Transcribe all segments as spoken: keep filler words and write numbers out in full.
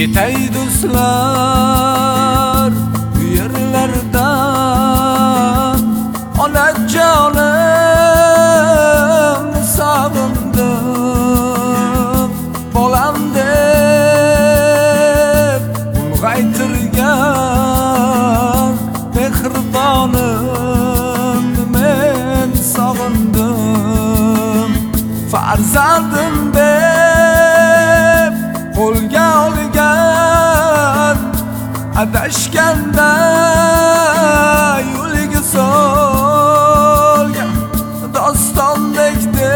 Ketay do'stlar bu yerlardan, onajonim sog'indim. Bolam deb ulg'aytirgan mehribonim men sog'indim. Farzandim deb qo'lga olgan, adashganda yo'liga solgan, dostondek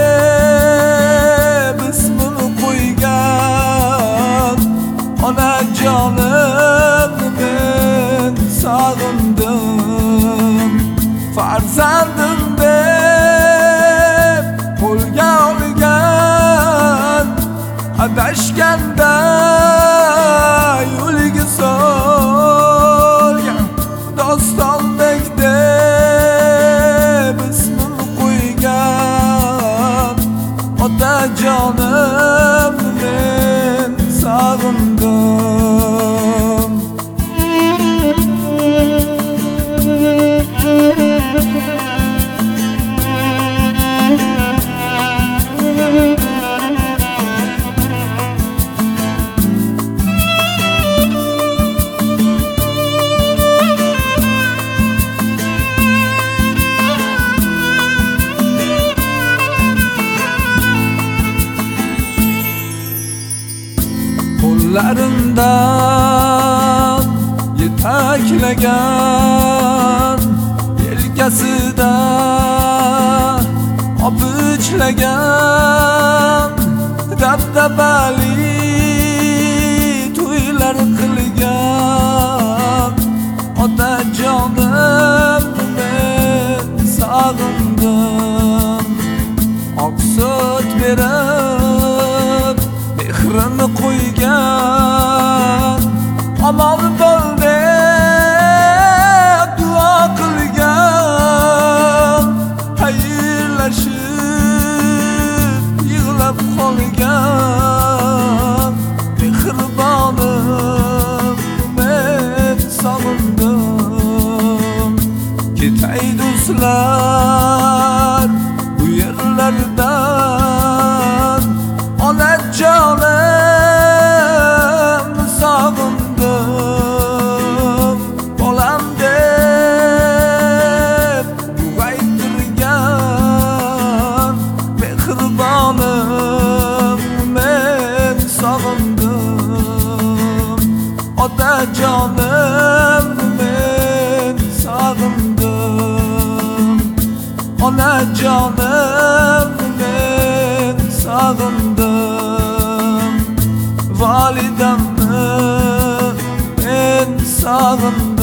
deb ismini qo'ygan onajonim men sog'indim. Farzandim deb qo'lga olgan, adashganda yo'liga solgan, dostondek deb ismini qo'ygan otajonim men sog'indim. Qo'llarimdan yetaklagan, yelkasida opichlangan, dabdabali to'ylar qilgan otajonim men sog'indim. Oqsut berib mehrini qo'ygan, omon bo'l deb duo qilgan, xayrlashib yig'lab qolgan mehribonim men sog'indim. Ketay do'stlar bu yerlardan, onajonim sog'indim. Bolam deb ulg'aytirgan mehribonim men sog'indim. Otajonim men sog'indim. Onajonim men sog'indim. Validamni men sog'indim.